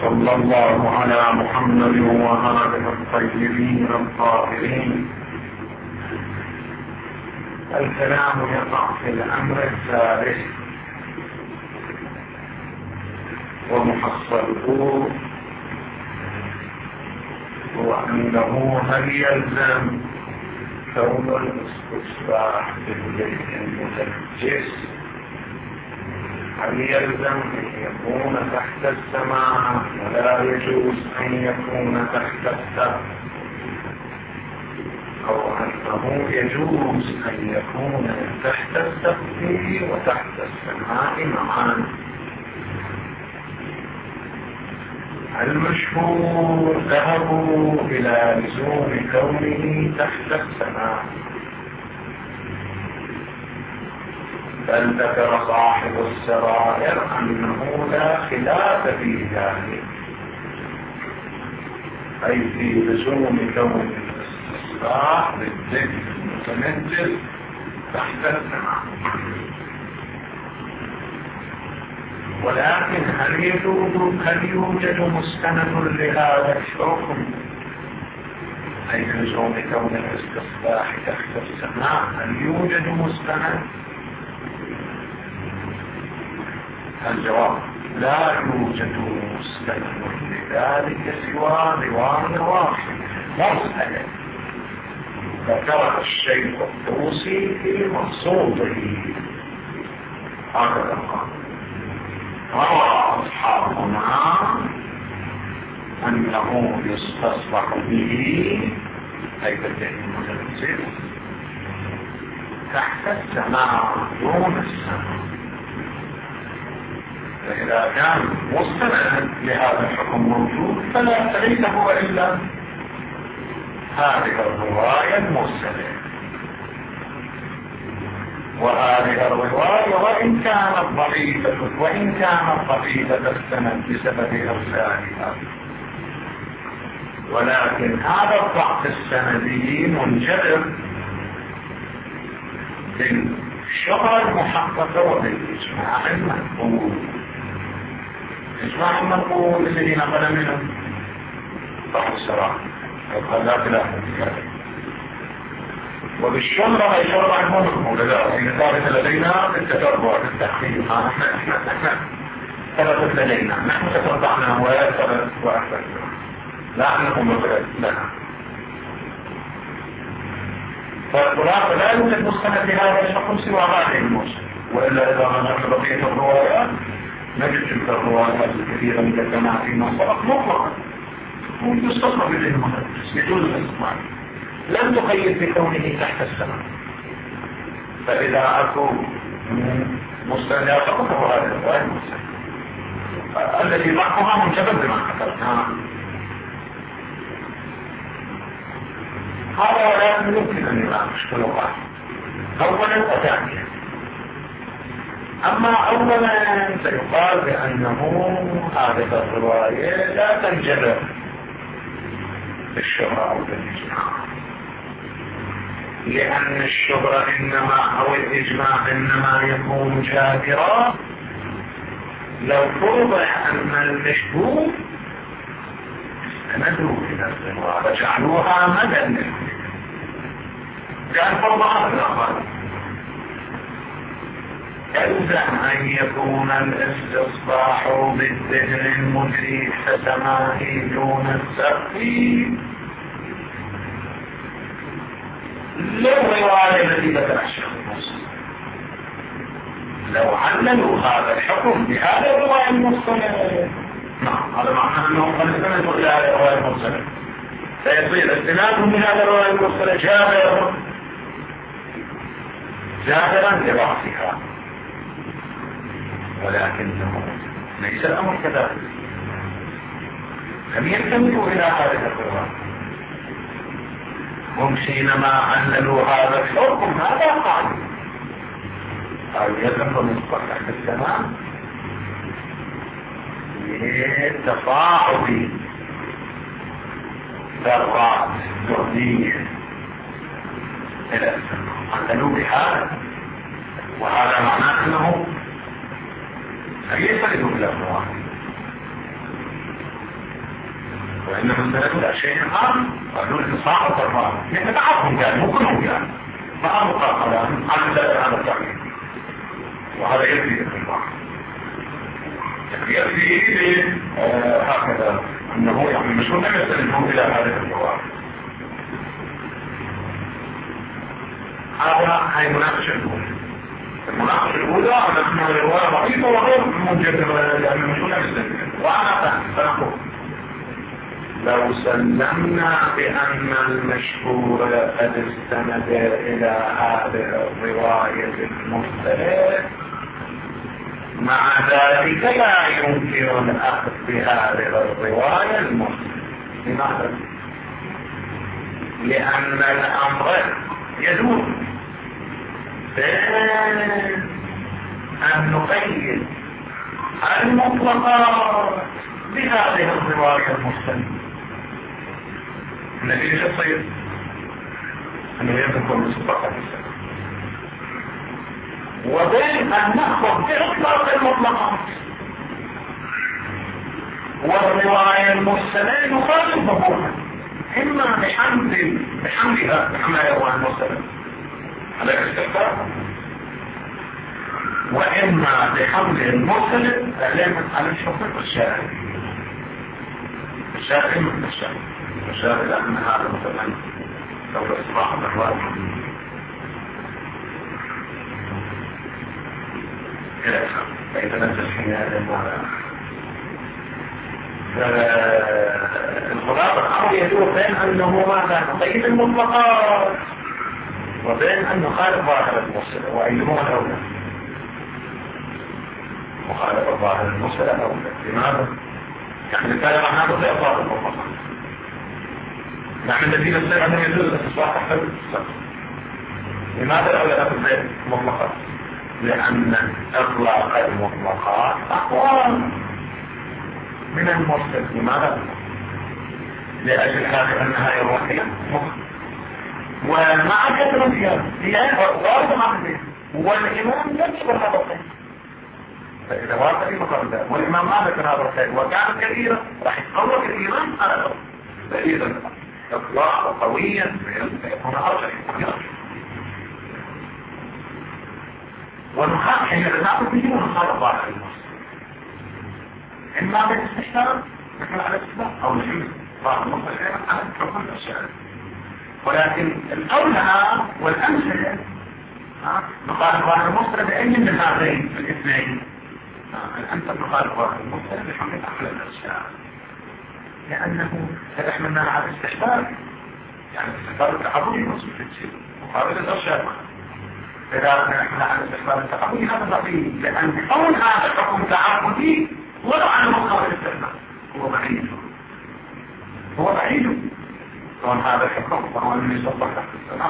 وصلى الله على محمد وآله الطيبين الطاهرين. الكلام يقع في الأمر الثالث ومحصله هو أنه هل يلزم كون الاستصلاح بالبيت المتنجس، هل يلزم أن يكون تحت السماء ولا يجوز أن يكون تحت السقف، أو أنه يجوز أن يكون تحت السقف وتحت السماء معا؟ المشهور ذهبوا إلى لزوم كونه تحت السماء، بل ذكر صاحب السرائر أنه لا خلاف في ذلك، أي في لزوم كون الاستصلاح بالذكر المتنجس تحت السماء. ولكن هل يوجد مستند لهذا الحكم، أي لزوم كون الاستصلاح تحت السماء، هل يوجد مستند؟ الجواب: لا يوجد مستند لذلك سوى رواية واحدة مرسلة ذكرها الشيخ الطوسي في مقصوده. هكذا قال: روى أصحابنا أنه يستصلح به، أي بالذات المتنزل، تحت السماء دون السماء. فإذا كان مستند لهذا الحكم موجود فليس هو إلا هذه الرواية المرسلة. وهذه الرواية وإن كانت ضعيفة السند بسبب إرسالها، ولكن هذا الضعف السندي منجبر بالشهرة المحققة وبالإجماع المنقول. الإجماع المنقول الذي نقل منه صاحب السراء الخلاف لا وبالشهرة أي شهرة عنهم ولذلك هي ثابت لدينا بالتتبع بالتحقيق. ثبتت لدينا، نحن تتبعنا وثبت وأثبتنا، لا أنكم مثبت لنا. فالخلاصة لا يوجد مستند لهذا الشخص سوى هذه المرسل، وإلا إذا نظرت بقية الروايات نجد تلك الروايات الكثيرة من الجماعة فيما سبق مطلقا ويستصنع به المتنجس يجوز الاستثمار، لم تقيد بكونه تحت السماء. فإذا أكو مستند فهو هذا الرواية المرسل الذي ضعفها منجبر بما حكرنا. هذا ولكن يمكن أن يناقش خلقات أولا وثانيا. أما أولا سيقال بأنه هذه الرواية لا تنجبر بالشهرة أو بالإجماع، لأن الشهرة إنما أو الإجماع إنما يكون جابرا لو فرض أن المشهور استندوا إلى الرواية وجعلوها مدى كان فرضها في الأخبار. يلزم أن يكون الاستصلاح بالذهن المدرك كسماء دون السقف للرواية التي ذكرها الشيخ الموسى. لو عللوا هذا الحكم بهذا الرواية المرسلة، نعم، هذا معناه أنهم قد استندوا إلى هذه الرواية المرسلة، فيصير استنادهم بهذا الرواية المرسلة جابرا لضعفها، ولكنه ليس الأمر كذلك. لم يستندوا إلى هذه الرواية، هم حينما عللوا هذا الحكم ماذا قالوا؟ قالوا يلزم من صحة السماء للتصاعد ذرات ذرية إلى السماء، عللوا بهذا، وهذا معناه أنه لم يستندوا إلى الرواية، وإنما السنة شيء آخر قالوا الإصحاح والترباط يعني تعرفهم يعني مو كلهم يعني ما أبقى كلام عن ذلك هذا التعليم وهذا يكفي الإصحاح يكفي هكذا أنه يعني مشهور لم يستلمهم إلى هذه الجواب. هاي مناقشة الأولى. المناقشة الأولى أن اسمها رواية بسيطة وغير منجبة لأن المشهور لم يستلمهم وأنا فنقول لو سلمنا بأن المشهور قد استند إلى هذه الرواية المرسلة مع ذلك لا يمكن الأخذ بهذه الرواية المرسلة. لماذا؟ لأن الأمر يدور بين أن نقيد المطلقات بهذه الرواية المرسلة. النتيجة الصير أنه يكون مصدقا السنة وبين أن نأخذ بإطلاق المطلقات والرواية المرسلة نخالف ظهورها إما بحملها الرواية المرسلة على الاستقرار وإما بحمل المرسلة على الشفق الشارع من الشارع لأن هذا مثلا لو إصلاح الأحوال إلى آخره فيتنزل في هذا المعنى. الخلاصة الأمر يدور بين أنه ماذا نقيد المطلقات وبين أن نخالف ظاهر المرسلة وأيهما الأولى؟ مخالف ظاهر المرسلة الأولى. لماذا؟ يعني نتكلم عن هذا في أطلاق المطلقات. نحن الذين نستطيع أن يجوز الإصلاح تحت الإصلاح. لماذا الأولى لا تبقى المطلقات؟ لأن إطلاق المطلقات أقوى من المرسل. لماذا؟ لأجل هذا أنها يروحية ومع كثرة هي واردة مع البيت والإمام يذكر هذا الشيء. فإذا وارد في مقام ذلك والإمام ما ذكر هذا الشيء وكان كثيرا راح يتطور الإمام على الأرض. فإذا إطلاق قويا فيكون أرجح ونخاف حين نتعرف به ونخاف ظاهر المرسل إما بالاستحسان نحن على الإسلام أو نحن ظاهر المرسل على حكم الأشياء. ولكن الأولى والأمثلة نخالف ظاهر المرسل بأي من هذين الاثنين. الأمثل نخالف ظاهر المرسل بحمل أحلى الأشياء لأنه يحملنا على الاستحسان يعني الاستحسان التعبدي مصر في الشيء مقابل الأشياء. إذا نحن على الاستحسان التعبدي هذا ضعيف لأن كون هذا حكم تعبدي ولو على مقابل الاستحسان هو بعيد كون هذا الحكم فهو من يصبح تحت السماء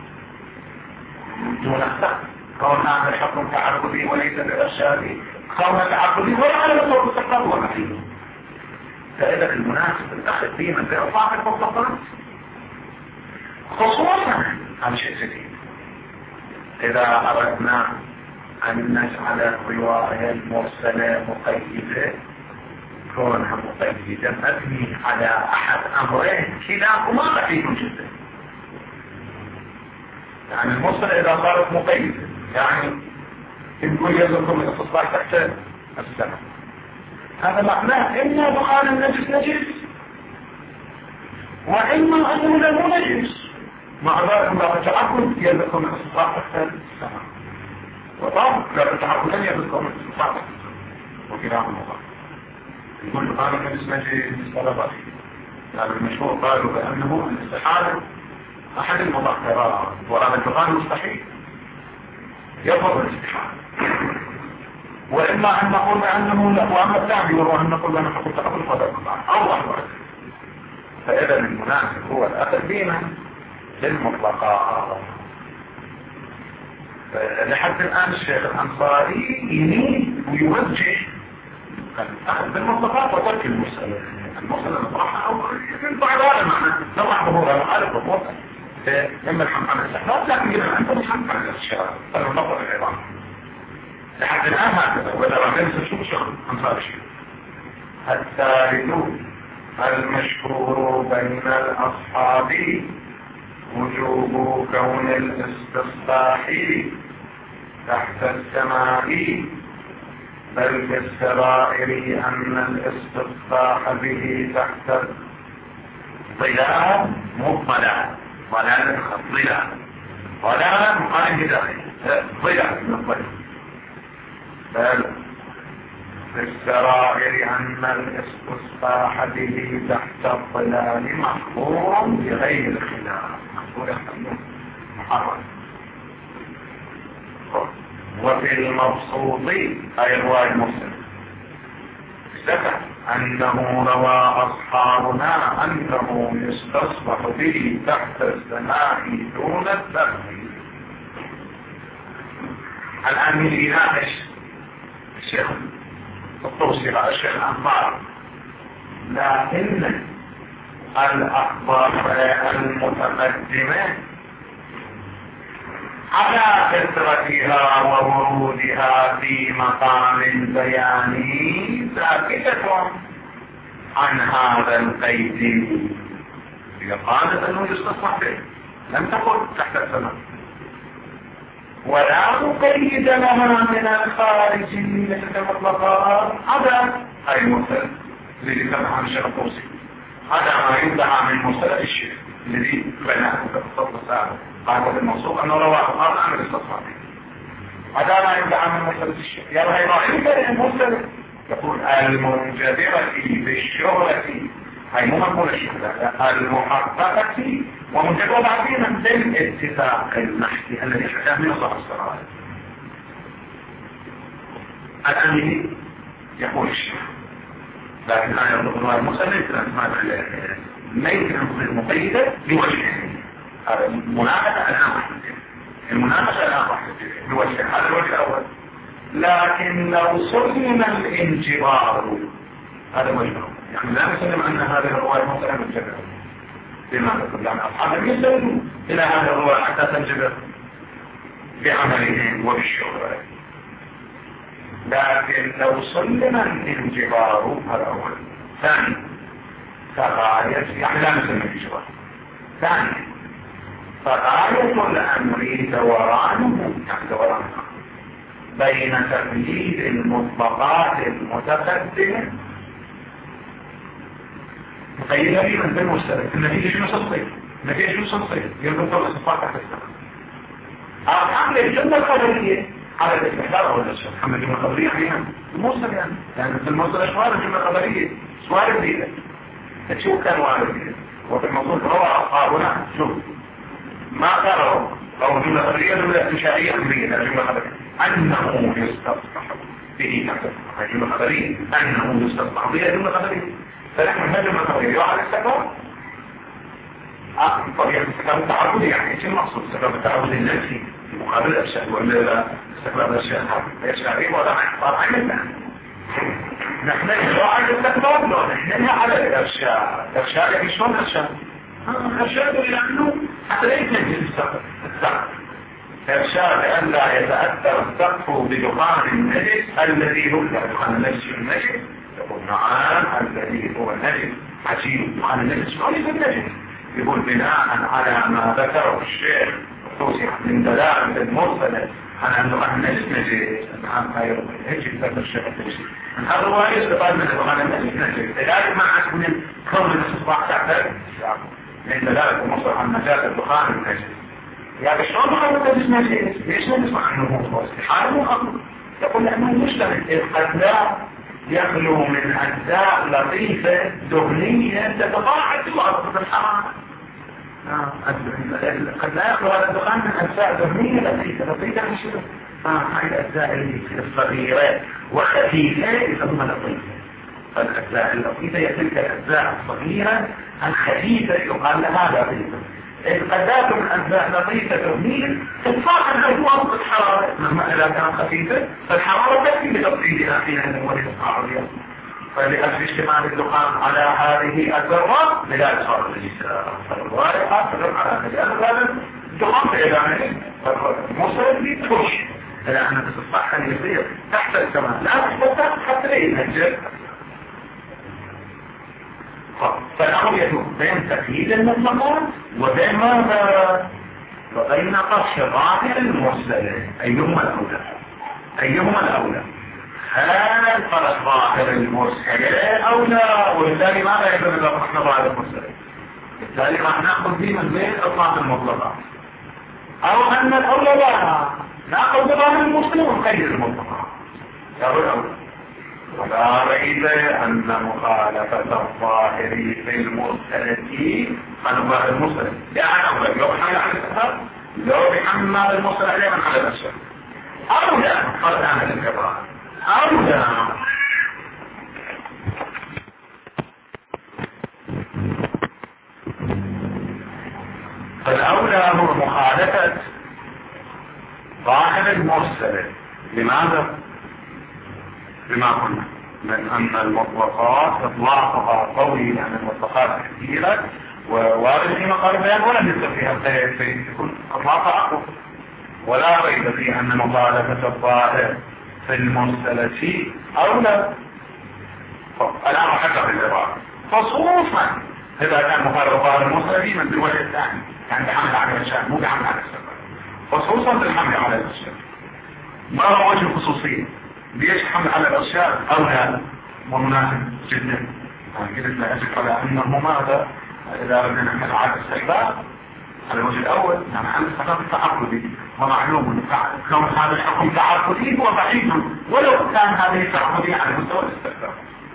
دون اختلاف. كون هذا الحكم تعبدي وليس بالأشياء كون تعبدي ولا على مقابل الاستحسان هو بعيد. فإذا المناسب الأخذ فيه من بإطلاق المطلقات خصوصا على شيء جديد. إذا أردنا أن نجعل الرواية المرسلة مقيدة كونها مقيدة مبني على أحد أمرين كلاهما بعيد جدا. يعني المرسلة إذا صارت مقيدة يعني نقول يلزمكم الاستصلاح تحت السنة هذا معناه إما دخان النجس نجس وإما أنه لا نجس مع ذلك لا تتعقل يلزمكم الاستصلاح تحت السنة وطبعا لا تتعقل لن يلزمكم الاستصلاح تحت السنة وكلاهما مضاف. يقول دخان النجس نجس ولا ضعيف. يعني المشهور قالوا بأنه الاستحالة أحد المضاحرات وهذا الدخان مستحيل يفضل الاستحالة. وإما أن نقول بأنه لا وأما الثاني وهو أن نقول بأنه حكم تقبل فضل أوضح وعلا. فإذا المناسب هو الأخذ بينا للمطلقات. لحد الآن الشيخ الأنصاري يميل ويوجه الأخذ بالمطلقات وترك المسألة نطرحها أو ينفع هذا المعنى نطرح ظهورها وحالة ظهورها لما الحمد عن الاستحلال لكن إذا أنت الحمد عن الاشياء فالنظر العظام لحد الآن هكذا وإذا رأينا شو شغل أنصار الشيء الثالث المشهور بين الأصحاب وجوب كون الاستصلاح تحت السماء، بل في السرائر أن الاستصلاح به تحت الظلال مطلع ظلال الظلال ظلال مقارن داخل ظلال بل في السرائر أن الاستصلاح به تحت الظلال محظور بغير خلاف محرم. وفي المبسوط أي رواية مسلم ذكر أنه روى أصحابنا أنه يستصلح به تحت السماء دون السقف. الآن من يناقش الشيخ الطوسي على الشيخ الأنبار، لكن الأخبار المتقدمة على كثرتها وورودها في مقام بياني ثابتة عن هذا القيد. هي قالت أنه يستصلح به، لم تقل تحت السماء، ولا مقيد لها من الخارج مثل المطلقات. هذا أي مثل الذي كتب عن الشيخ الطوسي، هذا ما يدعى من مصطلح الشيخ الذي بيناه في الصف السابق. قال الموصوف أنه رواه أرض عن الاستصلاح، هذا ما يدعى من مصطلح الشيخ. يلا هي رأيك المصطلح يقول المنجبرة بالشهرة، هي مو مقولة الشهرة المحققة ومنجبرة بعدين بالاتفاق المحكي الذي حكاه من صاحب السرائر. الآن يقول الشيخ، لكن أنا يطلق الله المسلم ما يمكن أن تصير مقيدة بوجهين. هذا المناقشة الآن المناقشة الآن بوجهين، هذا الوجه الأول. لكن لو سلم الانجبار، هذا وجهه، يعني لا نسلم أن هذه الرواية مثلا منجبرة بما تقول، يعني أصحاب يسلموا إلى هذه الرواية حتى تنجبر بعملهم وبالشهرة. لكن لو سلم الانجبار، هذا أول. ثاني فغاية، يعني لا نسلم الانجبار. ثاني فغاية الأمر دورانه، يعني دورانه بين تقليد المطلقات المتقدمة مقيدة لي من بين مستقبل. النتيجة شنو صدقية؟ النتيجة شنو صدقية؟ يقول طول الصفات تحت السماء. أعمل الجملة الخبرية على الاستحضار أو الأشياء. أما الجملة الخبرية فيها الموصل، يعني في الموصل أشوار الجملة الخبرية سوارد ديلة تشوف كان وارد ديلة. وفي الموصول روى أصحابنا شوف ما قالوا أو جملة خبرية جملة إنشائية خبرية، جملة خبرية أنه يستصلح به نفسه، جملة خبرية أنه يستصلح به جملة خبرية. فنحن هذا جملة خبرية وعلى الاستقرار طبيعة الاستقرار التعبدي، يعني ايش المقصود؟ الاستقرار التعبدي النفسي في مقابل الأشياء، ولا استقرار الأشياء ولا احتار عن الله. نحن على الاستقرار لا، نحن على الأشياء. الأشياء يعني شلون الأشياء؟ الأشياء لأنه حتى لا يتنجل السقف. الإرشاد أن لا يتأثر السقف بدخان النجس الذي هو دخان النجس النجس. يقول نعم الذي هو النجس عجيب، دخان النجس وليس النجس. يقول بناء على ما ذكره الشيخ الطوسي من دلالة المرسلة على أن دخان النجس نجس. نعم هيك ذكر الشيخ الطوسي من هذا الرواية استفاد من دخان النجس نجس. لذلك ما عاد من كون الاستصلاح تحت من دلالة المرسل عن مجال الدخان النجس. يعني شلون دخان النجس نجس؟ ليش نسمع عنه هو استحالة مو خطر؟ يقول لأنه مشترك قد لا يخلو من أجزاء لطيفة دهنية تتضاعف في الأرض في الحرارة. قد لا يخلو هذا الدخان من أجزاء دهنية لطيفة مشترك. هاي الأجزاء الصغيرة وخفيفة يسمى لطيفة. فالأجزاء اللطيفة هي تلك الأجزاء الصغيرة الخفيفة يقال لها لطيفة. قد لا تكون أجزاء لطيفة دهنية تتفاعل في وسط الحرارة، مهما إذا كانت خفيفة فالحرارة تأتي بتفصيلها حينئذ ولتصنع اليوم. فلأجل اشتمال الدخان على هذه الذرات لذلك صار الرواية تدل على هذا الدخان في إعلانه فالمصر دي تخش إلى أن تصبح أن يصير تحت السماء لا تحت حتى لا ينهجر. فالأمر يدور بين تقييد المطلقات وبين ماذا؟ وبين قص ظاهر المرسل. أيهما الأولى؟ أيهما الأولى؟ هل قص ظاهر المرسل أولى؟ وبالتالي ماذا يجب إذا قصنا ظاهر المرسل؟ بالتالي راح نأخذ به من بين إطلاق المطلقات، أو أن الأولى لا نأخذ بظاهر المرسل ونقيد المطلقات. ولا ريب أن مخالفة الظاهر في المرسلة عن ظاهر المرسل يعني لو بحمل على الكفار، لو بحمل المرسل عليه من على الأشياء أو لا قد عمل الكفار أو لا. فالأولى هو مخالفة ظاهر المرسل. لماذا؟ بما قلنا من أن المطلقات إطلاقها قوي، لأن المطلقات كثيرة ووارد في مقال البيان ولم يصير فيها فيكون إطلاقها أقوى. ولا ريب في أن مخالفة الظاهر في المرسلة أولى. الآن حكى بالعبارة خصوصا إذا كان مخالفة الظاهر المرسلة من الوجه الثاني، يعني بحمل على الأشياء مو بحمل على السبب، خصوصا بالحمل على الأشياء. ما هو وجه الخصوصية؟ ليش حمل على الأشياء أولى ومناسب جدا؟ قلت لا أجب على أنه ماذا إذا أردنا نحمل على الاستحباب على الوجه الأول، يعني عن الحكم التعقدي، ومعلوم كون هذا الحكم تعقدي هو بعيد ولو كان هذه التعقدي على مستوى الاستحباب،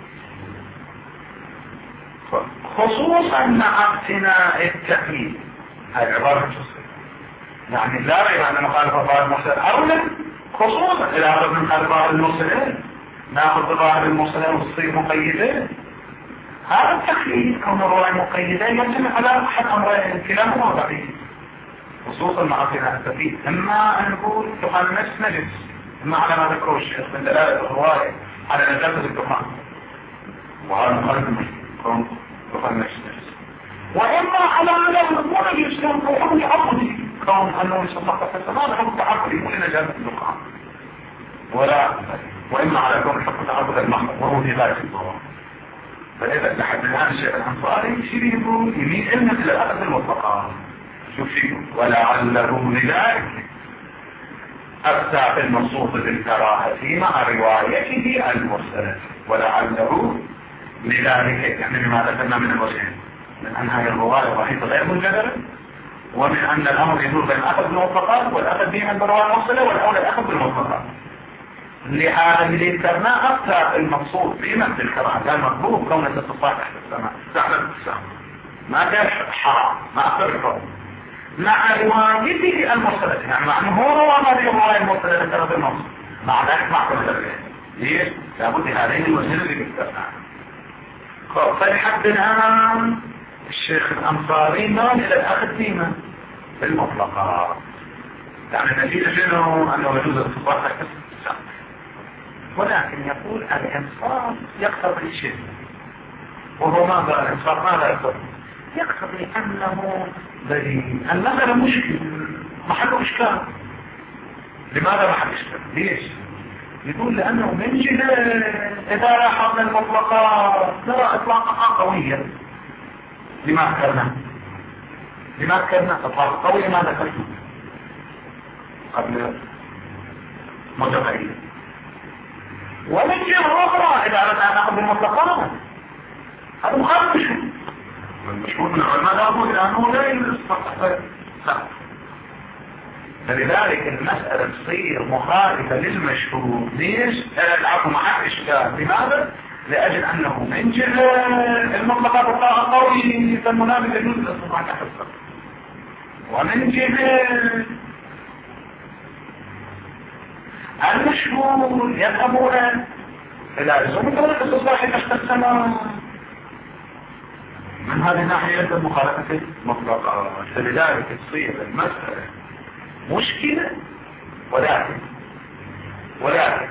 خصوصا مع اقتناء التأكيد. هذه عبارة جزئية، يعني لا ريب أن مخالفة الظاهر المرسل أولى، خصوصا إذا أردنا نخالف ظاهر المرسلين نأخذ ظاهر المرسلين وتصير مقيدين. هذا التخليل كون الرواية مقيدة يجب على أحد أمرين كلاهما ضعيف، خصوصا مع اقتناء التأكيد. إما أن نقول دخان نجس، إما على ما ذكره الشيخ من دلالة الرواية على نجاسة الدخان، وهذا مخالف كون دخان نجس، وإما على الأمور الإسلام كون تعقدي، كون أنه يصدق في السماء حكم تعقدي مو لنجاسة الدخان، وإما على كون حكم تعقد المحضر وهو في غاية الضرر. فإذا لحد الآن الشيخ الأنصاري يشير يقول يميل إلنا إلى الأخذ المطلقات. شوف فيه ولعله لذلك أفتى في المنصوص بالكراهة مع روايته المرسلة، ولعله لذلك يعني بما ذكرنا من الوجهين، من أن هذه الرواية ضعيفة غير منجدرة، ومن أن الأمر يدور بين الأخذ بالمطلقات والأخذ بها بالرواية المرسلة، والأولى الأخذ بالمطلقات. لهذا اللي ذكرناه أكثر المقصود بمثل الكراهة كان مطلوب كونة تتصاح تحت السماء تحت السماء، ما كان حرام، ما أكثر مع روايته المرسلة، يعني مع أنه هو روى هذه الرواية المرسلة لكرة النص، مع ذلك مع كل ذلك ليش؟ لابد هذين الوجهين اللي ذكرناه. فلحد الآن الشيخ الأنصاري مال إلى الأخذ فيما بالمطلقات، يعني النتيجة شنو؟ أنه يجوز الاتصال تحت السماء، ولكن يقول الإنصاف يقتضي شيء، وهو ماذا الإنصاف؟ ماذا يقتضي أنه بريء. المسألة مشكل محل إشكال. لماذا محل إشكال؟ ليش؟ يقول لأنه من جهة إذا لاحظنا المطلقات نرى إطلاقها قوية. لما ذكرنا إطلاق قوي ما ذكرته قبل متغير. ومن جهة أخرى إذا أردنا أن نأخذ المطلقات هذا مخالف مشهور، المشهور من العلماء لابد أنه لا يستطيع. فلذلك المسألة تصير مخالفة للمشهور. ليش؟ العفو مع إشكال. لماذا؟ لأجل أنه من جهة المطلقات القوي فالمنافق يجوز الاستطاعة تحت السطر، ومن جهة المشهور يذهبون إلى زمن الاستطاعة تحت السماء. من هذه الناحية المخالفة المطلقة. فلذلك تصير المسألة مشكلة، ولكن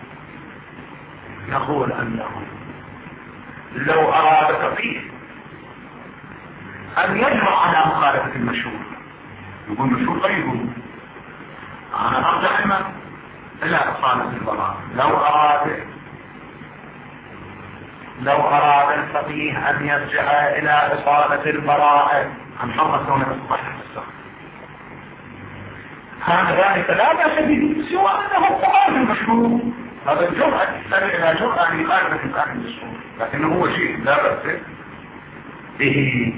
نقول أنه لو أراد فقيه أن يجرع على مخالفة المشهور، يقول مشهور غيره، أنا أرجع إلى أصالة الضلال. لو أراد لو أراد الفقيه أن يرجع إلى إصالة البراءة عن حرمة كون الإصباح السخط، كان ذلك لا بأس به سوى أنه القرآن المشهور. هذا الجرأة تحتاج إلى جرأة أن يقال في القرآن المشهور، لكنه هو شيء لا بأس به.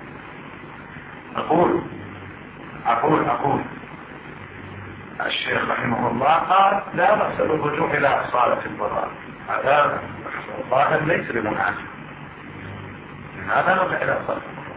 أقول الشيخ رحمه الله قال لا بأس بالرجوع إلى إصالة البراءة، هذا الظاهر ليس بمناسب، هذا نرجع إلى إصالة البراءة.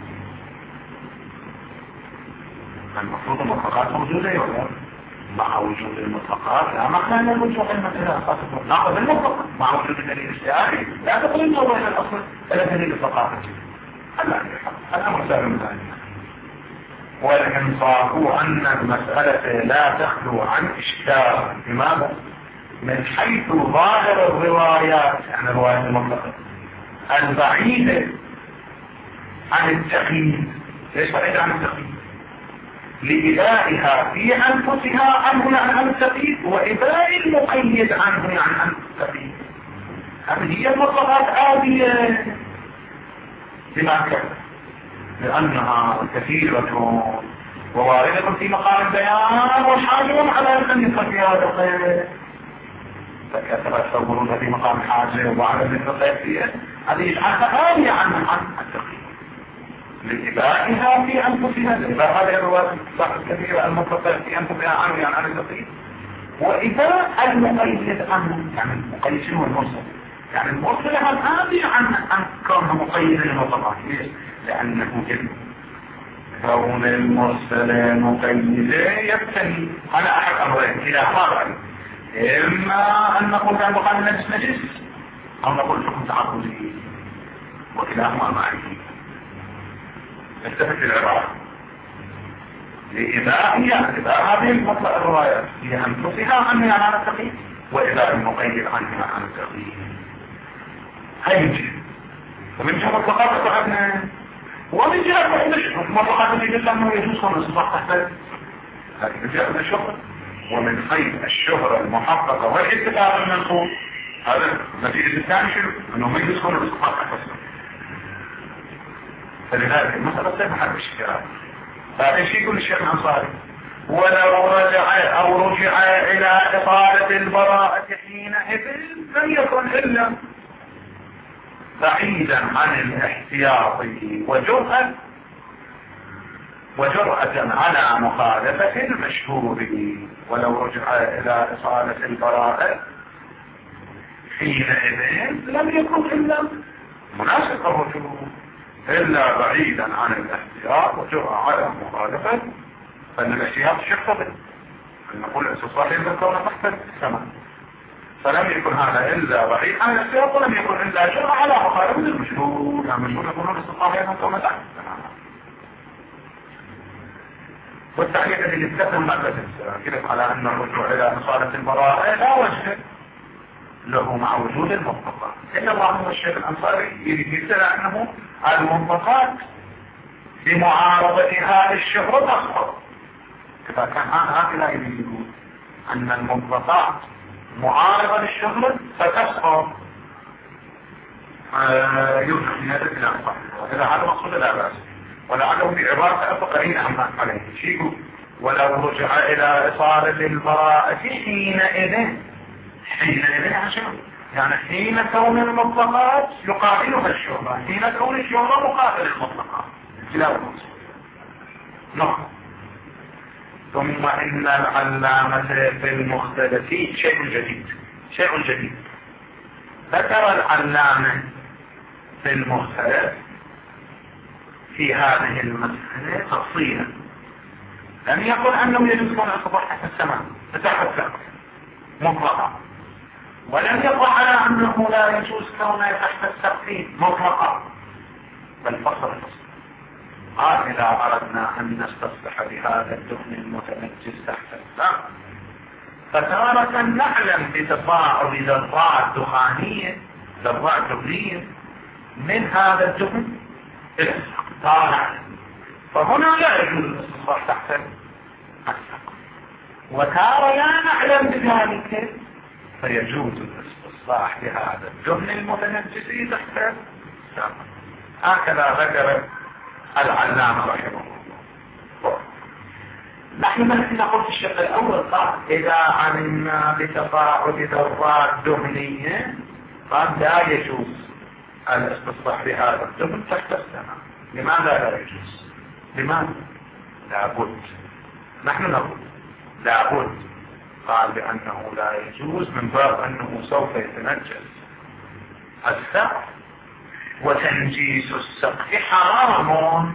المفروض المطلقات موجودة ولا مع وجود المطلقات لا معنى الرجوع إلى إصالة البراءة، نأخذ المطلقة مع وجود الدليل الاجتهادي، لا تقول إنه إلى الأصل إلى دليل الثقافة. الأمر سهل من ذلك، والإنصاف أن المسألة لا تخلو عن إشكال. لماذا؟ من حيث ظاهر الروايات، يعني الروايات المطلقة البعيدة عن التقييد. ليش بعيدة عن التقييد؟ لإبائها في أنفسها عنه عن التقييد، وإباء المقيد عنه عن التقييد. هذه هي المطلقات عادية بما كان، لأنها كثيرة وواردة في مقام البيان وحاجة على أن يدخل في هذا الخير، فكثرت ورودها في مقام الحاجة وعلى الخير هذه يجعلها عالية عن التقييد لإبائها في أنفسها. الإباء هذه الروايات الكثيرة المطلقة في أنفسها عنه عن التقييد، وإباء المقيد عنه، يعني المقيد والمرسل، يعني المرسل عالية عن كونه مقيدا للمطلقات. ليش؟ لأنه كون المرسل مقيدا يبتني على أحد أمرين إلى أمرين، إما أن نقول كان بقى نجس أو نقول حكم تعبدي، وكلاهما معي. التفت العبارة لإباء هذه المطلق الروايات في أنفسها عنها عن التقييد، وإباء المقيد عنها عن التقييد. هاي الجهة. ومن جهة مطلقات صاحبنا، ومن جهة مطلقات اللي قلت أنه يجوز كون الإصباح تحتاج، لكن من جهة الشهرة ومن حيث الشهرة المحققة والاتفاق المنصوص، هذا نتيجة الثاني شنو؟ أنه ما يجوز كون الإصباح تحتاج. فلذلك المسألة سيد محل الشكرات. هذا الشيء يقول الشيخ الأنصاري ولو رجع إلى إصالة البراءة حينئذ لم يكن إلا بعيدا عن الاحتياط وجرأة على مخالفة المشهور، ولو رجع إلى إصالة البراءة حينئذ لم يكن إلا مناسب الرجوع إلا بعيدا عن الاحتياط وجرأة على مخالفة، فإن الاحتياط شرطة أن نقول الإصلاح يمكن كون تحت السماء، فلم يكن هذا إلا بعيد عن الاحتياط، ولم يكن إلا جرأة على مخالفة المشهور. يعني المشهور يقولون الإصلاح يمكن كون تحت السماء. والتحقيق الذي يستخدم مادة كذب على أن الرجوع إلى إصالة البراءة لا وجه له مع وجود المطلقات. إن الله الشيخ الأنصاري يريد أنه المطلقات بمعارضتها للشهرة تسقط. إذا كان هكذا يريد يقول أن المطلقات معارضة للشهرة فتسقط، يوجد في هذا الكلام صحيح. إذا هذا مقصود لا بأس، ولعله بعبارة أفقرين أمام عليه شيء ولو رجع إلى إصالة البراءة حينئذ عشان يعني حين كون المطلقات يقابلها الشهرة، حين كون الشهرة مقابل المطلقات لا نقطة. ثم إن العلامة في المختلفين شيء جديد ذكر العلامة في المختلف في هذه المسألة تفصيلا. لم يقل أنه يجوز كون الصباح تحت السماء تحت السقف مطلقا، ولم يقل على أنه لا يجوز كونه تحت السقف مطلقا، بل فصل قال إذا أردنا أن نستصلح بهذا الدهن المتنجس تحت السقف فتارة نعلم بتفاعل ذرات دخانية ذرات دهنية من هذا الدهن إلى السقف، فهنا لا يجوز الاستصلاح تحت السقف، وتارة لا نعلم بذلك فيجوز الاستصلاح. الاستصلاح بهذا الدهن المتنجس تحت السقف. هكذا ذكر العلامة رحمه الله. نحن نقول في الشق الأول قال إذا علمنا بتفاعل ذرات دهنية قال لا يجوز الاستصلاح بهذا الدهن تحت السماء. لماذا لا يجوز؟ لماذا؟ لابد. نحن نقول لابد. قال بأنه لا يجوز من باب أنه سوف يتنجس السقف، وتنجيس السقف حرام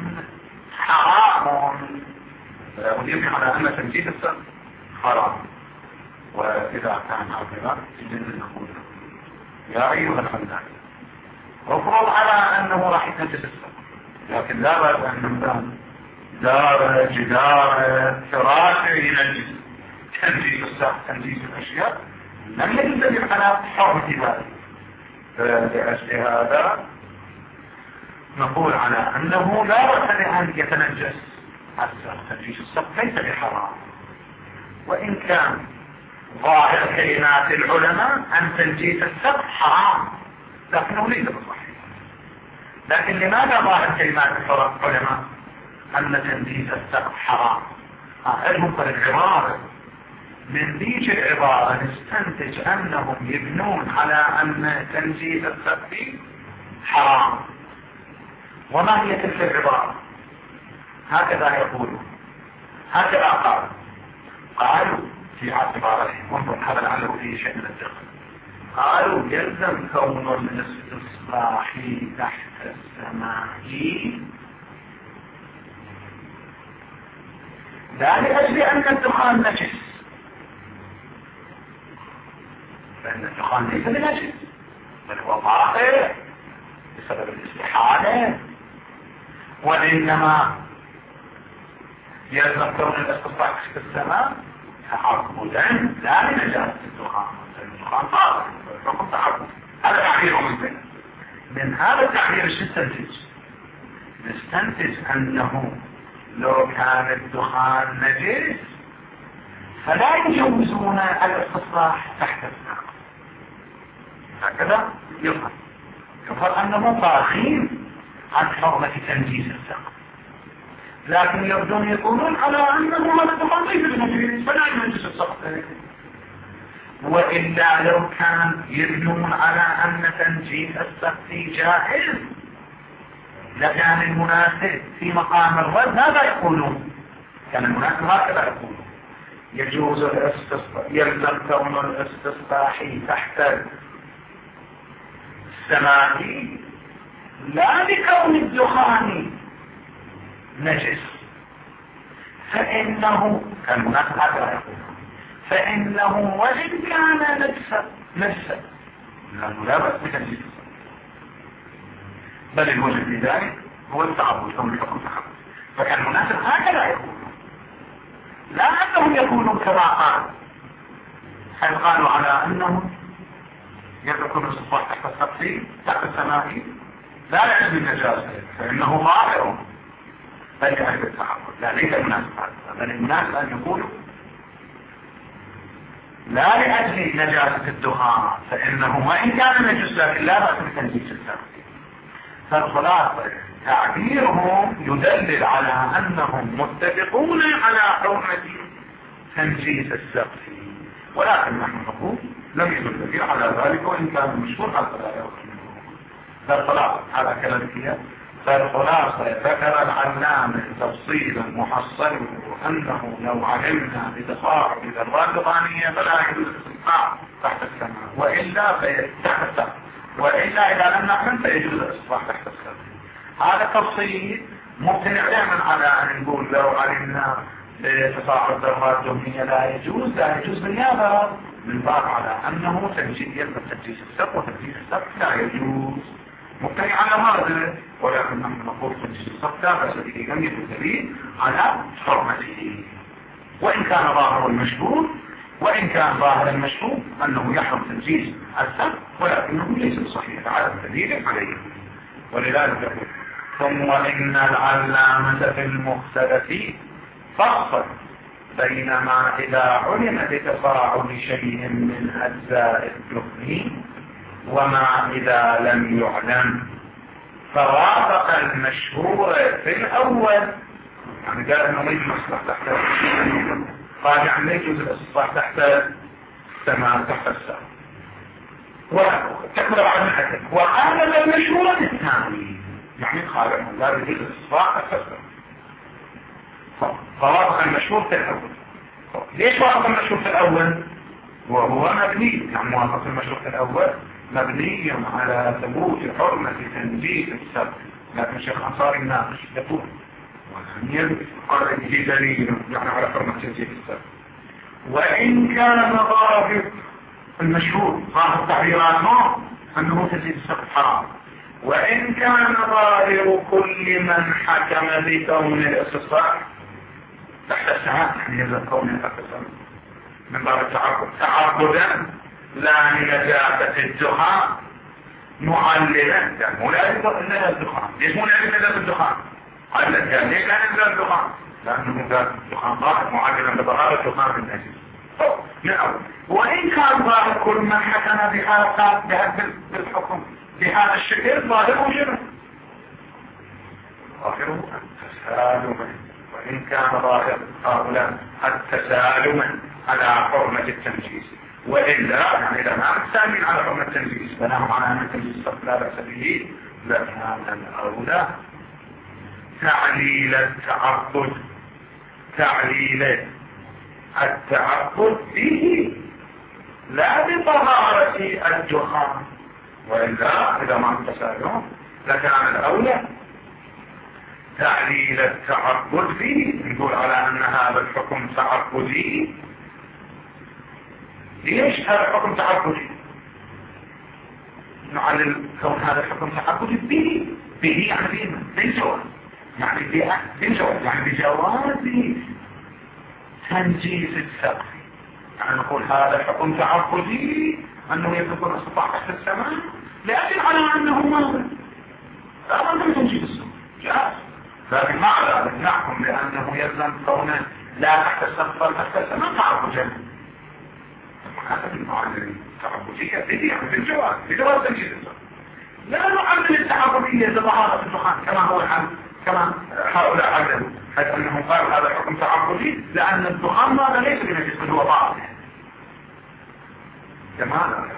ويبني على أن تنجيس السقف حرام. وإذا كان هكذا يجب أن نقول يا أيها الفنان افرض على أنه راح يتنجس السقف، لكن لا بأس أن نمتان دار جدار فراش ينجس تنجيس السقف تنجيس الأشياء لم يجب على حرمة ذلك. لأجل هذا نقول على أنه لا بأس لأن يتنجس السقف. تنجيس السقف ليس بحرام، وإن كان ظاهر كلمات العلماء أن تنجيس السقف حرام لكنه ليس بصحيح. لكن لماذا ظاهر كلمات العلماء أن تنجيس السقف حرام؟ علمهم بالعبارة من ذيك العبارة نستنتج أنهم يبنون على أن تنجيس السقف حرام. وما هي تلك العبارة؟ هكذا يقولون، هكذا قالوا في عبارتهم، وانظر هذا لعله فيه شيء من الدقة. قالوا يلزم كون الاستصلاح تحت السماء لا لأجل أن الدخان نجس، فإن الدخان ليس بنجس بل هو طاهر بسبب الاستحالة، وإنما يلزم كون الاستصلاح تحت السماء تعبدا لا لنجاسة الدخان. الدخان طاهر فقط تعبد. هذا تعبير من هذا التعبير نستنتج أنه لو كان الدخان نجس فلا يجوزون الاستصلاح تحت السماء. هكذا يفهم أنهم طاغين عن حرمة تنجيس السقف، لكن يردون يقولون على أنه هذا الدخان ليس بنجس فلا ينجس السقف. وإلا لو كان يبنون على أن تنجيس السقف جائز لكان المناسب في مقام الرد ماذا يقولون؟ كان المناسب هكذا يقولون يجوز الاستصلاح، يلزم كون الاستصلاح تحت السماء لا لكون الدخان نجس، فإنه كان المناسب هكذا يقولون فإنه وإن كان نجسا لأنه لا بأس بتنجيس، بل الوجه في ذلك هو التعبد ثم الحكم تحبد. فكان المناسب هكذا يقولون، لا أنهم يقولون كما قال حيث قالوا على أنهم يتركون الاستصلاح تحت السقف تحت السماء لا لأجل النجاسة فإنه ظاهر بل لأجل التعبد. لا ليس المناسب هذا، بل المناسب أن يقولوا لا لأجل نجاسة الدخان فإنه وإن كان نجس لكن لا بأس بتنجيس السقف. فالخلاصة تعبيرهم يدلل على أنهم متفقون على حرمة تنجيس السقف، ولكن نحن نقول لم يدل دليل على ذلك وإن كان مشهور على ذلك. فالخلاصة على كلامك فالخلاصة ذكر العلامة تفصيلا محصلا أنه لو علمنا بتفاعل ذرات دخانية فلا يجوز الاستصلاح تحت السماء، وإلا تحت السقف، وإلا إذا لم نعلم فيجوز الاستصلاح تحت السقف. هذا تفصيل مبتنع دائما على أن نقول لو علمنا بتفاعل ذرات دخانية لا يجوز بالنيابة من باب على أنه تنجيس السقف وتنجيس السقف لا يجوز مبتنع على هذا، ولكن نحن نقول تنجيس السقف لا بأس به لم يكن دليل على حرمته، وإن كان ظاهر المشهور أنه يحرم تنجيس السقف ولكنه ليس بصحيح على الدليل عليه. ولذلك يقول ثم إن العلامة في المختلف فصل بينما إذا علم بتفاعل شيء من أجزاء الدهن وما إذا لم يعلم فوافق المشهور في الأول، يعني قال انه ما يجوز الاستصلاح تحت، قال يعني لا يجوز الاستصلاح تحت السماء تحت السماء، وتكمل بعد من حكم وقال المشهور الثاني، يعني قال لا يجوز الاستصلاح تحت السماء، فوافق المشهور في الأول. ليش وافق المشهور في الأول؟ وهو مبني، يعني موافق المشهور في الأول مبني على ثبوت حرمة تنجيس السبب، لكن الشيخ أنصاري الناقش يقول قال إن في دليل يعني على حرمة تنجيس السبب، وإن كان ظاهر المشهور ظاهر التعبيرات أنه تنجيس السبب حرام، وإن كان ظاهر كل من حكم بكون الاستصلاح تحت السماء، يعني يزال كونه تحت السماء من باب التعبد تعبدا لا لنجاسة الدخان معللا، مو لازم إلا الدخان. ليش مو لازم إلا الدخان؟ علة كان ليش لا نزل الدخان؟ لأنه ذات الدخان ظاهر معللا بظهار الدخان في النجس من أول. وإن كان ظاهر كل من حكم بالحكم بهذا الشكل ظاهره شنو؟ ظاهره التسالم، وإن كان ظاهر هؤلاء التسالم على حرمة التنجيس، وإلا يعني إذا ما متسامين على حرمة التنجيس بناهم على أن التنجيس لا بأس به، لكان الأولى تعليل التعبد، تعليل التعبد به لا بطهارة الدخان، وإلا إذا ما متسامين لكان الأولى تعليل التعبد فيه، نقول على أن هذا الحكم تعبدي. ليش هذا الحكم تعبدي؟ نعلل كون هذا الحكم تعبدي به يعني بالجواز، يعني بالجواز يعني بجواز تنجيس السقف، يعني نقول هذا الحكم تعبدي أنه يكون استطاع تحت السماء لأجل على أنه ماذا؟ لا أنه تنجيس السقف جاز، لكن مع ذلك نحكم بأنه يلزم كونه لا تحت السقف بل تحت السماء تعبدا. هذا من معلل التعبدية بدي يعني بالجواز تنجيز السقف، لا نعلل التعبدية بظهارة الدخان كما هو الحال، كما هؤلاء علموا، حيث أنهم قالوا هذا الحكم تعبدي لأن الدخان ماذا ليس بنجس بل هو باطل. جمالا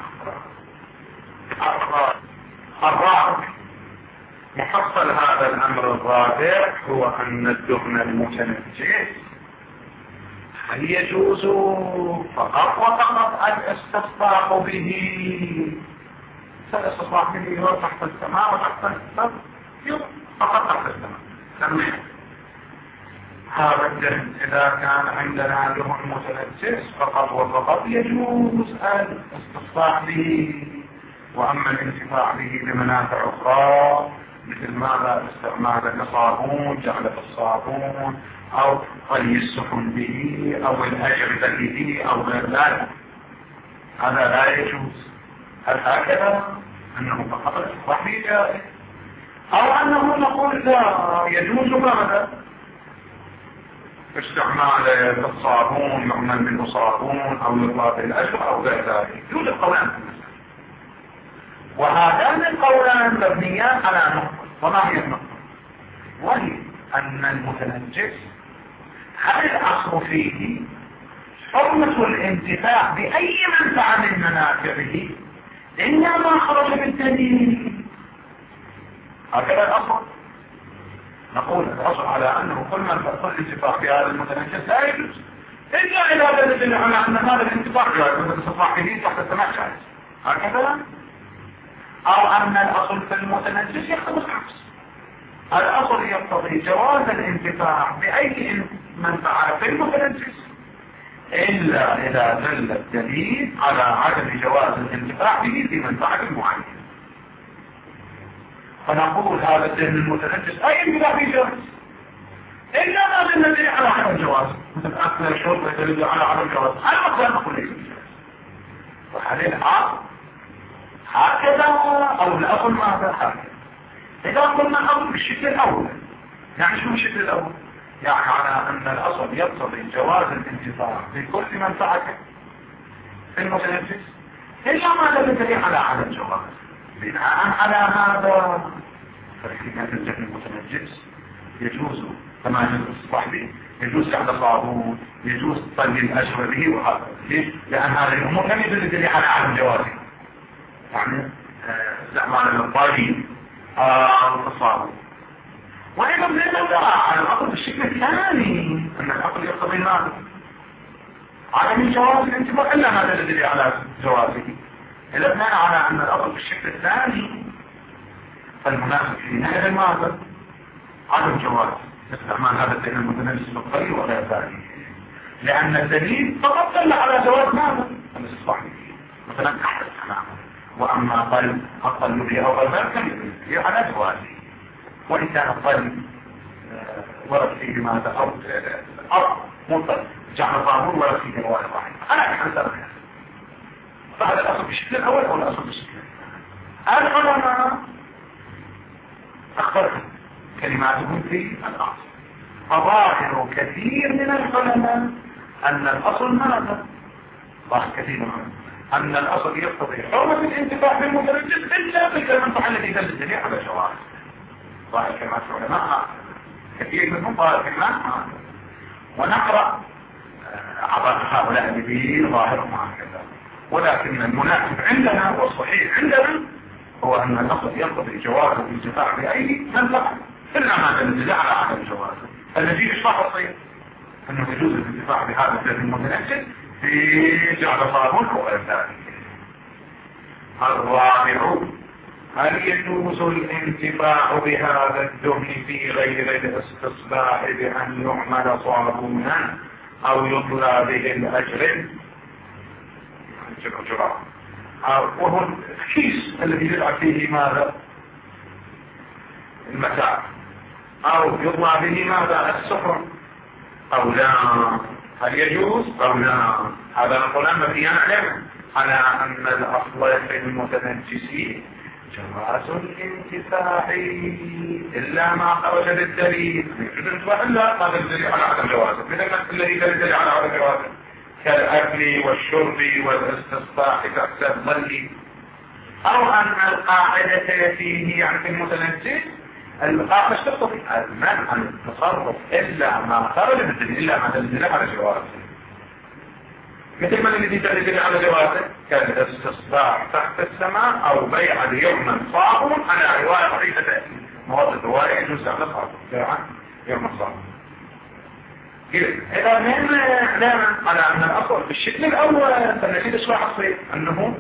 الرابع محصل هذا الأمر الرابع هو أن الدهن المتنجس هل يجوز فقط وفقط الاستصلاح به، الاستصلاح به هو تحت السماء وتحت السماء فقط تحت السماء. هذا الدهن إذا كان عندنا دهن متنجس فقط وفقط يجوز الاستصلاح به، وأما الانتفاع به لمنافع أخرى مثل ماذا استعمال الصابون، جعل الصابون أو طي السفن به أو الأجربة به أو غير ذلك، هذا لا يجوز. هل هكذا أنه فقط الاستصلاح به جائز، أو أنه نقول لا يجوز ماذا استعمال الصابون يعمل منه صابون أو يطلق الأجر أو غير ذلك؟ يوجد قولان في المسألة، وهذان القولان مبنيان على نقطة، وما هي النقطة؟ وهي أن المتنجس هل الأصل فيه حرمة الانتفاع بأي منفعة من منافعه إلا ما خرج بالدليل، هكذا الأصل. نقول الأصل على أنه كل من فصل الانتفاع بهذا المتنجس لا يجوز إلا إذا دل على أن هذا الانتفاع جائز من الاستطلاع به تحت السماء جائز، هكذا. أو أن الأصل في المتنجس يقتضي العكس، الأصل يقتضي جواز الانتفاع بأي منفعة في المتنجس إلا إذا دل الدليل على عدم جواز الانتفاع به في منفعة معينة، فنقول هذا الدين المتنجس أي انتفاع به جواز إلا ما دل الدليل على عدم الجواز، مثل أكل الشرب يدل على عدم الجواز، هذا مقدار نقول ليس الجواز، وحالين هكذا أو الأصل ماذا هكذا. إذا قلنا الأصل بالشكل الأول، يعني شو الشكل الأول؟ يعني على أن الأصل يقتضي جواز الانتفاع بكل منفعة في المتنجس إلا ما دل على عدم الجواز. بناء على هذا فالاحتكاك الجهل المتنجس يجوز كما يجوز الصحبي، يجوز عند صابون، يجوز طلب الأجر به وهذا. ليش؟ لأن هذه الأمور لم يدل على عدم جوازه. يعني استعمال الطالب الصابون. وأيضا لأنه على الأصل بالشكل الثاني أن العقل يقتضي ماذا؟ عدم جواز الانتفاع إلا ما دل على جوازه. إذا بناء على أن الأصل بالشكل الثاني فالمناسب في نهاية ماذا؟ عدم جواز استعمال هذا الدين المتنجس بالطريق وغير ذلك، لأن الدليل فقط دل على جواز ماذا؟ النص الصحيح مثلا أحد السماع، وأما قلب أقل به أو غير ذلك على جوازه. وإن كان الطلب ورد فيه ماذا أو مطلق جعل طابور ورد فيه رواية ضعيفة، أنا أحد ذلك. فهذا الأصل بالشكل الأول أو الأصل بالشكل الثاني. العلماء أخبرهم كلماتهم في الأصل، فظاهر كثير من العلماء أن الأصل ماذا؟ ظاهر كثير منهم أن الأصل يقتضي حرمة الانتفاع بالمتنجس إلا بالكلمة التي دل الدليل على جواز. ظاهر كلمات العلماء كثير منهم ظاهر كلمات، ونقرأ عبارة هؤلاء الذين ظاهرهم هكذا. ولكن المناسب عندنا والصحيح عندنا هو أن الأصل يقتضي جواز الانتفاع بأي منفعة إلا ما دل على عدم جوازه. الذي يشرح الصيد أنه يجوز الانتفاع بهذا الدليل المتنجس في جعل صابون أو غير ذلك. الرابع: هل يجوز الانتفاع بهذا الدهن في غير الاستصلاح بأن يعمل صابونا أو يطلى به الأجر؟ وهو الكيس الذي يلعب فيه ماذا؟ المتاع، أو يطلع به ماذا؟ السفر، أو لا؟ هل يجوز أو لا؟ هذا نقول أما نعلم على أن الأصل في المتنجسين جواز الانتفاع إلا ما خرج بالدليل. الانتفاع إلا ما الدليل على عدم جوازه، مثل الذي دليل على عدم جوازه كالأكل والشرب والاستصلاح كأكثر ظلي. أو أن القاعدة فيه يعني في المتنجس القاعدة تقتضي المنع عن التصرف إلا ما خرج بالدليل إلا ما دليل على جوازه. مثل ما الذي دليل على جوازه كان الاستصلاح تحت السماء أو بيع اليوم صابون على رواية ضعيفة مواد الرواية يجوز على صابون يوم صابون. إذا نعلم على أن الأصل بالشكل الأول فالذي يشرح الصيد أنه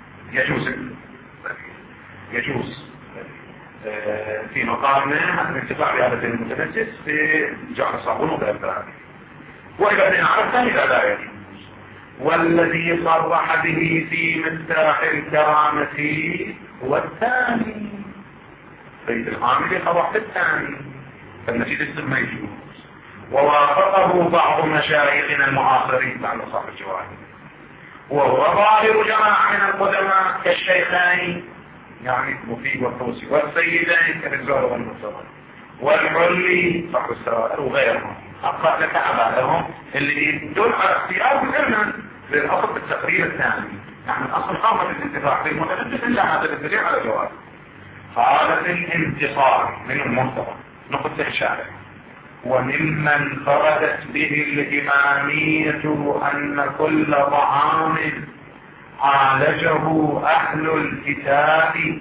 يجوز في مقامنا الانتفاع بهذا المتنجس في جعل صابون وغير ذلك. وإذا عرفنا إذا لا يجوز. والذي صرح به في مفتاح الكرامة هو الثاني، سيد العامل صرح بالثاني فالنتيجة ما يجوز. ووافقه بعض مشايخنا المعاصرين بعد صاحب الجواهر، وهو ظاهر جماعة من القدماء كالشيخين يعني المفيد والطوسي والسيدين كالزهر والمصطفى والعلي صاحب السرائر وغيرهم. أقرأ لك أعمالهم اللي يدل على اختيار مثلنا للأصل بالتقرير الثاني، يعني الأصل خاصة بالانتفاع بالمتنجس إلا هذا الدليل على جواز. قالت الانتصار من المنطقة نقطة الشارع. وممن فردت به الإمامية أن كل طعام عالجه أهل الكتاب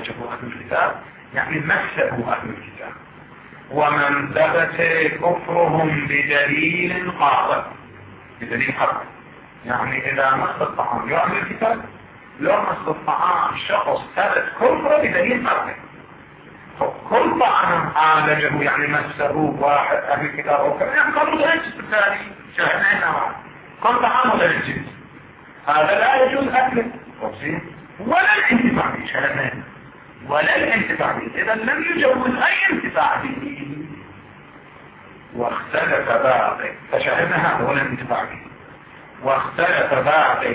يعني مسه أهل الكتاب، ومن ثبت كفرهم بدليل قاطع بدليل قاطع، يعني إذا مس الطعام يا أهل الكتاب لو مس الطعام شخص ثبت كفره بدليل قاطع. كل طعام عالجه يعني مسه واحد أهل الكتاب أو كذا يعني قالوا متنجس بالتالي شاهدنا كل طعام متنجس، هذا لا يجوز أكله ولا الانتفاع به شاهدنا ولا الانتفاع به، إذا لم يجوز أي انتفاع به. واختلف باقي فشاهدنا هذا ولا الانتفاع به. واختلف باقي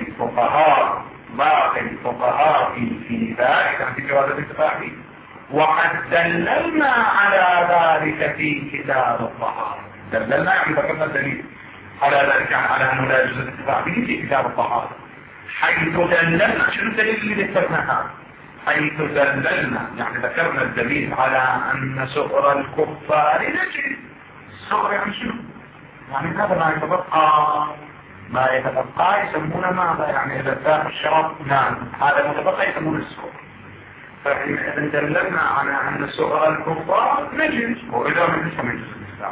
الفقهاء في ذلك في جواز الانتفاع به، وقد دللنا على ذلك في كتاب الطهارة. دللنا يعني ذكرنا الدليل على ذلك على أنه لا يجوز الانتفاع به في كتاب الطهارة. حيث دللنا. شنو الدليل اللي ذكرنا هذا؟ حيث دللنا يعني ذكرنا الدليل على أن سؤر الكفار نجس. السؤر يعني شنو؟ يعني هذا ما يتبقى يسمونه ماذا؟ يعني إذا ساق الشراب نعم هذا متبقى يسمونه السؤر. فإن دللنا على أن سؤر الكفار نجس وإذا من جسم الإسلام.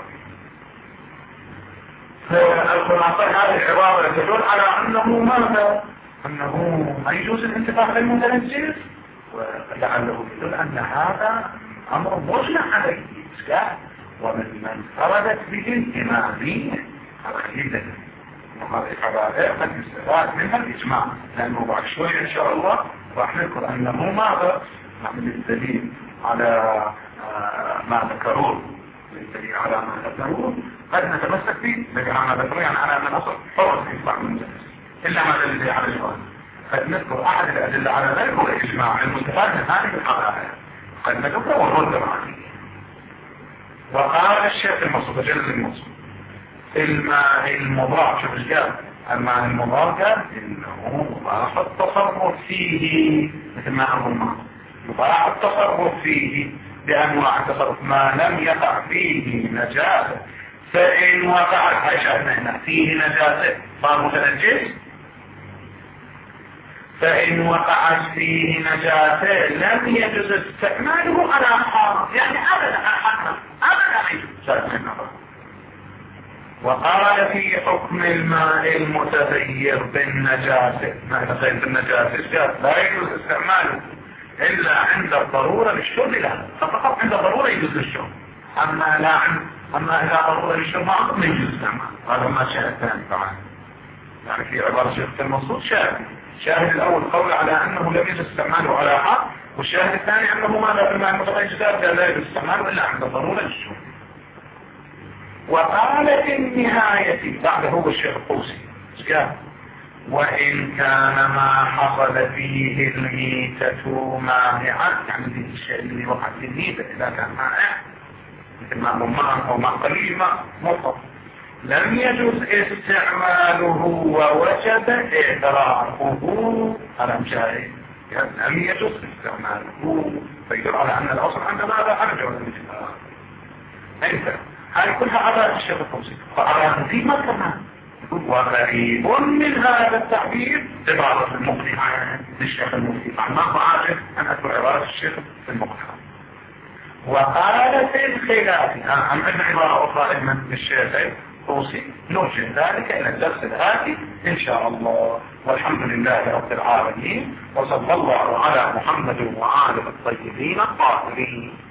فالخلاصة هذه العبارة تدل على أنه ماذا؟ أنه ما يجوز الانتفاع بالمتنجس، ولعله يدل أن هذا أمر مجمع عليه ومن فردت به الإمامية الخليفة وهذه الحبائل قد يستفاد منها الإجماع، لأنه بعد شوي إن شاء الله راح نذكر أنه ماذا؟ نعمل الدليل على ما ذكروه، الدليل على ما ذكروه قد نتمسك فيه، لكن أنا ذكره يعني على أن الأصل حرص يطلع من الجنس إلا ما دليل على الجوان. قد نذكر أحد الأدلة على ذلك هو الإجماع المستفاد من هذه الحبائل، قد نذكره ونرد عليه. وقال الشيخ المصطفى جلد المصطفى الماء المضاع، شوف ايش قال؟ الماء المضاع قال انه مباح التصرف فيه مثل ما امر الماء، مباح التصرف فيه بانواع التصرف ما لم يقع فيه نجاسه، فان وقعت عشان هنا فيه نجاسه صار متنجس، فان وقعت فيه نجاسه لم يجوز استعماله على حرام، يعني ابدا حرام ابدا يجوز. وقال في حكم الماء المتغير بالنجاسة، ما يتغير بالنجاسة قال لا يجوز استعماله إلا عند الضرورة للشرب، لا فقط عند الضرورة يجوز للشرب، أما إذا ضرورة للشرب ما يجوز استعماله. هذا ما شاهد ثاني طبعا، يعني في عبارة شيخ المنصور شاهد الأول قول على أنه لم يجوز استعماله على حق، والشاهد الثاني أنه ماذا في الماء المتغير قال لا يجوز استعماله إلا عند الضرورة للشرب. وقال في النهاية بعد هو الشيخ الطوسي قال وإن كان ما حصل فيه الميتة مانعا، يعني الشيء اللي وقع في الميتة إذا كان مانع مثل ما ماء أو ماء قليل ماء مطلق لم يجوز استعماله ووجب إعترافه على مشاهد، يعني لم يجوز استعماله، فيدل على أن الأصل عند ماذا؟ على جواز الاستعمال. انت هذه كلها على الشيخ الطوسي، فعلى ذي ما كمان وقريب من هذا التعبير عبارة المقنعة للشيخ المفتي، ما أعرف أن أذكر عبارة الشيخ في المقنعة. وقال في الخلاف عندنا عبارة أخرى من الشيخ الطوسي نرجع ذلك إلى الدرس الآتي إن شاء الله، والحمد لله رب العالمين، وصلى الله على محمد وآله الطيبين الطاهرين.